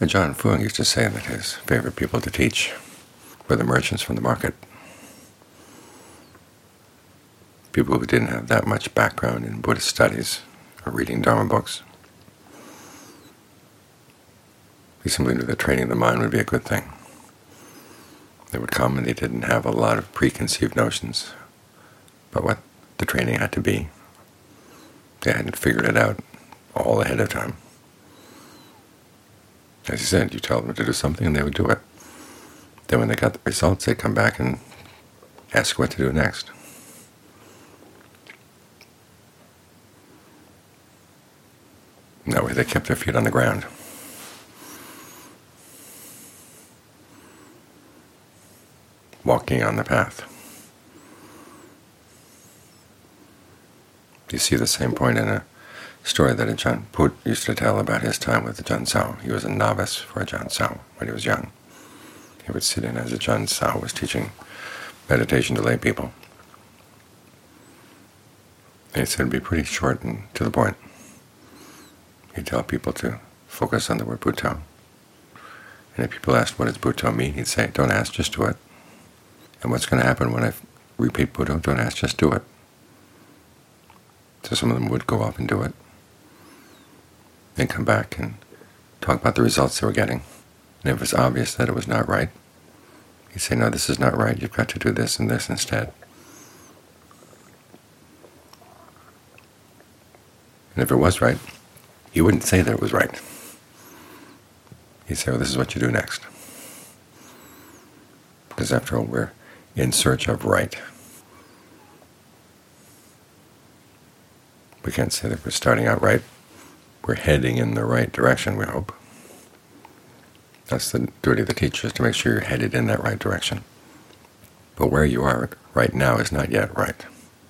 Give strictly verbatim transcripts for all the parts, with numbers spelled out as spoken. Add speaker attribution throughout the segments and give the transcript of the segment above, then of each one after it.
Speaker 1: Ajahn Fuang used to say that his favorite people to teach were the merchants from the market, people who didn't have that much background in Buddhist studies or reading Dharma books. He simply knew that training the mind would be a good thing. They would come and they didn't have a lot of preconceived notions about what the training had to be. They hadn't figured it out all ahead of time. As he said, you tell them to do something and they would do it. Then when they got the results, they'd come back and ask what to do next. And that way they kept their feet on the ground. Walking on the path. You see the same point in a story that Ajahn Put used to tell about his time with Ajahn Sao. He was a novice for Ajahn Sao when he was young. He would sit in as Ajahn Sao was teaching meditation to lay people. And he said it would be pretty short and to the point. He'd tell people to focus on the word Bhutto. And if people asked, what does Bhutto mean, he'd say, don't ask, just do it. And what's going to happen when I repeat Bhutto? Don't ask, just do it. So some of them would go off and do it, then come back and talk about the results they were getting. And if it was obvious that it was not right, he'd say, no, this is not right, you've got to do this and this instead. And if it was right, he wouldn't say that it was right. He'd say, well, this is what you do next. Because after all, we're in search of right. We can't say that we're starting out right. We're heading in the right direction, we hope. That's the duty of the teacher, is to make sure you're headed in that right direction. But where you are right now is not yet right.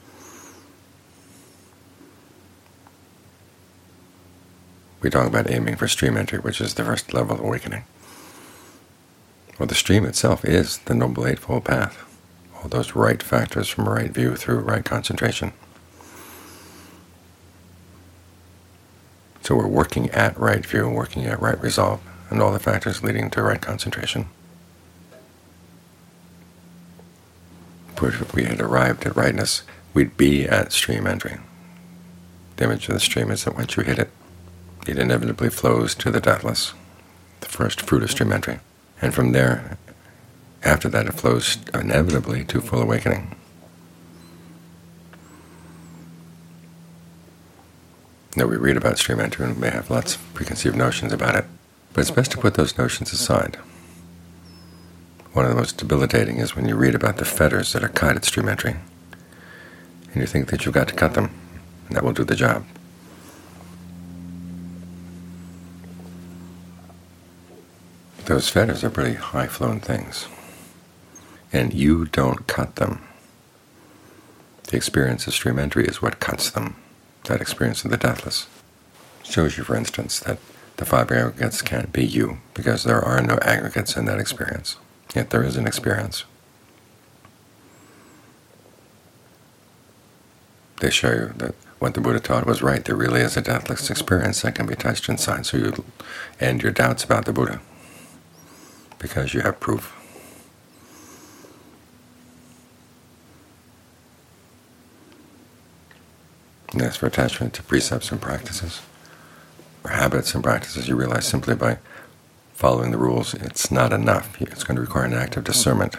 Speaker 1: We talk about aiming for stream entry, which is the first level of awakening. Well, the stream itself is the Noble Eightfold Path. All those right factors from right view through right concentration. So we're working at right view, working at right resolve, and all the factors leading to right concentration. If we had arrived at rightness, we'd be at stream entry. The image of the stream is that once you hit it, it inevitably flows to the deathless, the first fruit of stream entry. And from there, after that, it flows inevitably to full awakening. Now, we read about stream entry and we may have lots of preconceived notions about it, but it's best to put those notions aside. One of the most debilitating is when you read about the fetters that are cut at stream entry, and you think that you've got to cut them, and that will do the job. Those fetters are pretty high-flown things, and you don't cut them. The experience of stream entry is what cuts them. That experience of the deathless shows you, for instance, that the five aggregates can't be you, because there are no aggregates in that experience. Yet there is an experience. They show you that what the Buddha taught was right. There really is a deathless experience that can be touched inside, so you end your doubts about the Buddha, because you have proof. And as for attachment to precepts and practices, or habits and practices, you realize simply by following the rules it's not enough. It's going to require an act of discernment.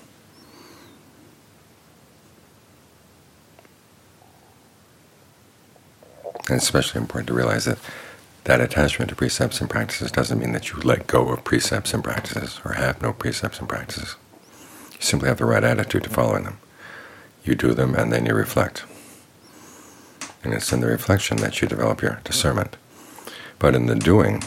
Speaker 1: And it's especially important to realize that that attachment to precepts and practices doesn't mean that you let go of precepts and practices, or have no precepts and practices. You simply have the right attitude to following them. You do them and then you reflect. And it's in the reflection that you develop your discernment. But in the doing,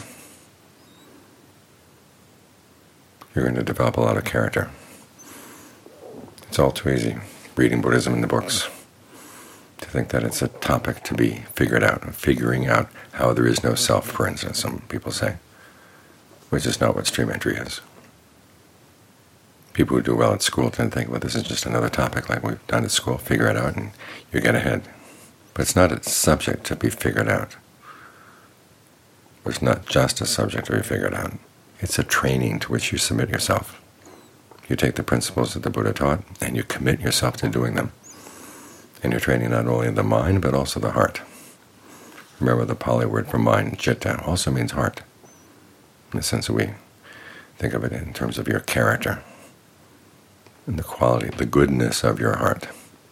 Speaker 1: you're going to develop a lot of character. It's all too easy, reading Buddhism in the books, to think that it's a topic to be figured out, figuring out how there is no self, for instance, some people say, which is not what stream entry is. People who do well at school tend to think, well, this is just another topic like we've done at school, figure it out and you get ahead. But it's not a subject to be figured out. It's not just a subject to be figured out. It's a training to which you submit yourself. You take the principles that the Buddha taught, and you commit yourself to doing them. And you're training not only the mind, but also the heart. Remember, the Pali word for mind, citta, also means heart, in the sense that we think of it in terms of your character and the quality, the goodness of your heart.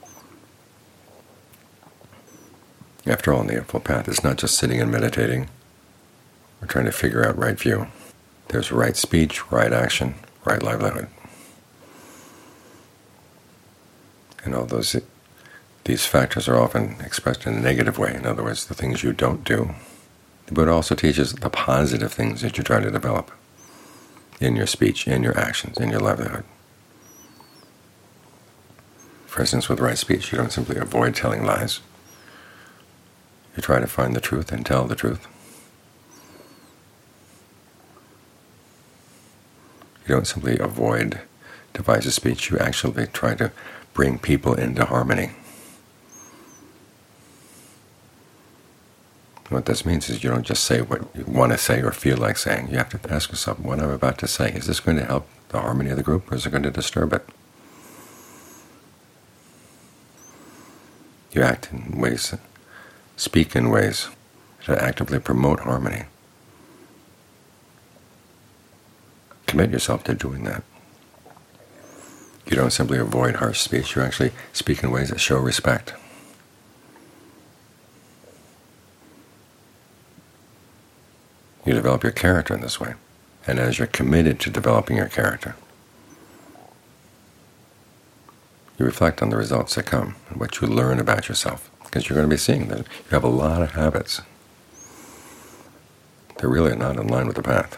Speaker 1: After all, in the Eightfold Path, it's not just sitting and meditating or trying to figure out right view. There's right speech, right action, right livelihood. And all those these factors are often expressed in a negative way. In other words, the things you don't do. The Buddha also teaches the positive things that you try to develop in your speech, in your actions, in your livelihood. For instance, with right speech, you don't simply avoid telling lies. You try to find the truth and tell the truth. You don't simply avoid divisive speech. You actually try to bring people into harmony. What this means is you don't just say what you want to say or feel like saying. You have to ask yourself, what I'm about to say, is this going to help the harmony of the group, or is it going to disturb it? You act in ways, speak in ways to actively promote harmony. Commit yourself to doing that. You don't simply avoid harsh speech. You actually speak in ways that show respect. You develop your character in this way. And as you're committed to developing your character, you reflect on the results that come and what you learn about yourself, because you're going to be seeing that you have a lot of habits. They're really not in line with the path.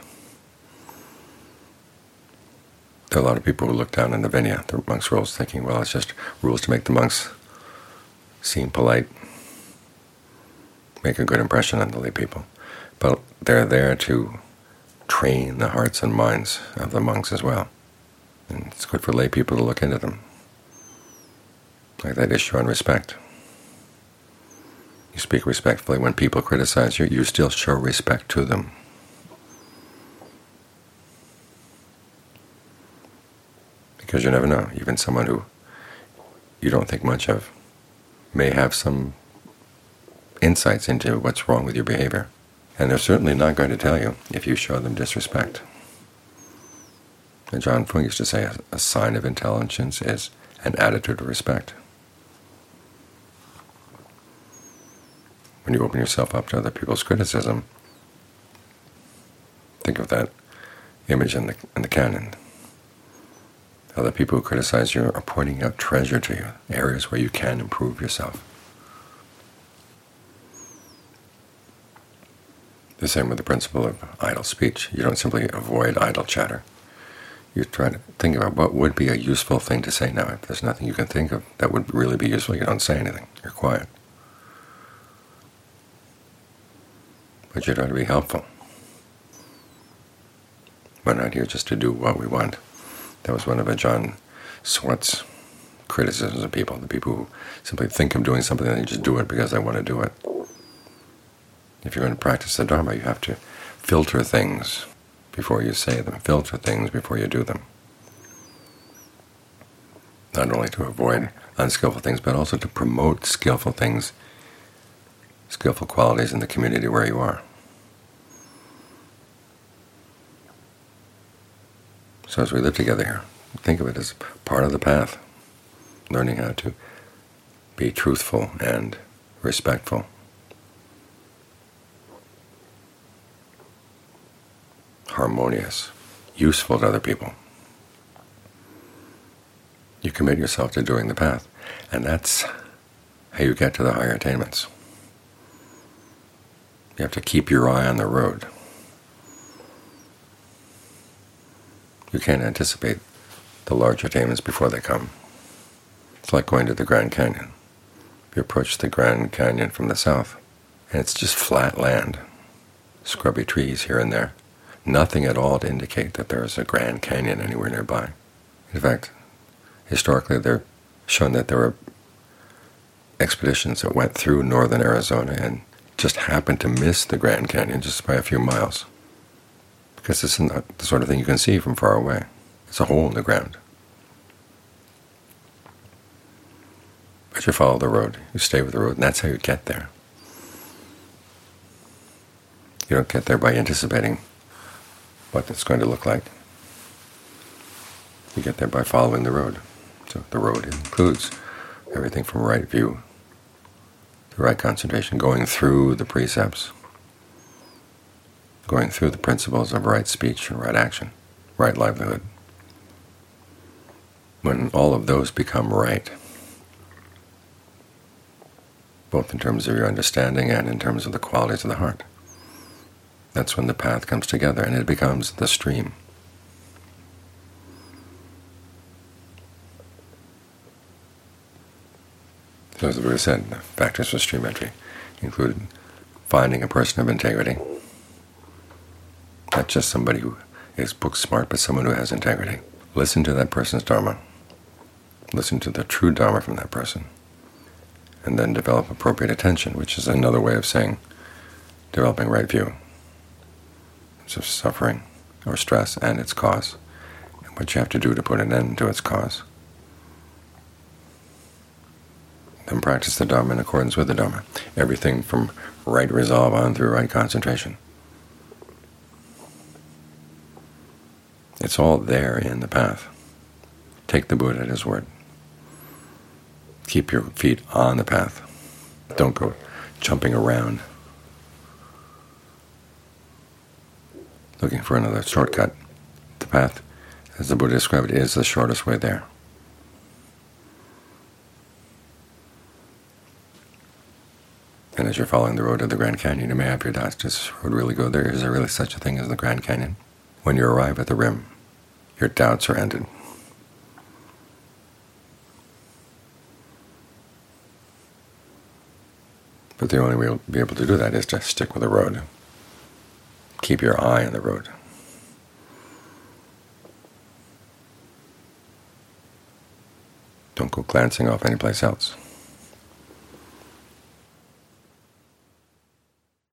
Speaker 1: There are a lot of people who look down in the Vinaya, the monks' rules, thinking, well, it's just rules to make the monks seem polite, make a good impression on the lay people. But they're there to train the hearts and minds of the monks as well. And it's good for lay people to look into them. Like that issue on respect. You speak respectfully. When people criticize you, you still show respect to them. Because you never know. Even someone who you don't think much of may have some insights into what's wrong with your behavior. And they're certainly not going to tell you if you show them disrespect. And John Fung used to say a sign of intelligence is an attitude of respect. When you open yourself up to other people's criticism, think of that image in the, in the canon. Other people who criticize you are pointing out treasure to you, areas where you can improve yourself. The same with the principle of idle speech. You don't simply avoid idle chatter. You try to think about what would be a useful thing to say. Now, if there's nothing you can think of that would really be useful, you don't say anything. You're quiet. But you try to be helpful. We're not here just to do what we want. That was one of Ajahn Swart's criticisms of people, the people who simply think of doing something and they just do it because they want to do it. If you're going to practice the Dharma, you have to filter things before you say them, filter things before you do them. Not only to avoid unskillful things, but also to promote skillful things, skillful qualities in the community where you are. So as we live together here, think of it as part of the path, learning how to be truthful and respectful, harmonious, useful to other people. You commit yourself to doing the path, and that's how you get to the higher attainments. You have to keep your eye on the road. You can't anticipate the large attainments before they come. It's like going to the Grand Canyon. You approach the Grand Canyon from the south, and it's just flat land, scrubby trees here and there. Nothing at all to indicate that there is a Grand Canyon anywhere nearby. In fact, historically they're shown that there were expeditions that went through northern Arizona and just happened to miss the Grand Canyon just by a few miles. because it's not the sort of thing you can see from far away. It's a hole in the ground. But you follow the road. You stay with the road, and that's how you get there. You don't get there by anticipating what it's going to look like. You get there by following the road. So the road includes everything from right view to right concentration, going through the precepts, going through the principles of right speech and right action, right livelihood. When all of those become right, both in terms of your understanding and in terms of the qualities of the heart, that's when the path comes together and it becomes the stream. So as the Buddha said, the factors for stream entry included finding a person of integrity, not just somebody who is book smart, but someone who has integrity. Listen to that person's Dharma. Listen to the true Dharma from that person. And then develop appropriate attention, which is another way of saying developing right view. So suffering or stress and its cause, and what you have to do to put an end to its cause. Then practice the Dharma in accordance with the Dharma. Everything from right resolve on through right concentration. It's all there in the path. Take the Buddha at his word. Keep your feet on the path. Don't go jumping around, looking for another shortcut. The path, as the Buddha described it, is the shortest way there. And as you're following the road to the Grand Canyon, you may have your doubts. Does this road really go there? Is there really such a thing as the Grand Canyon? When you arrive at the rim, your doubts are ended. But the only way you'll be able to do that is to stick with the road. Keep your eye on the road. Don't go glancing off anyplace else.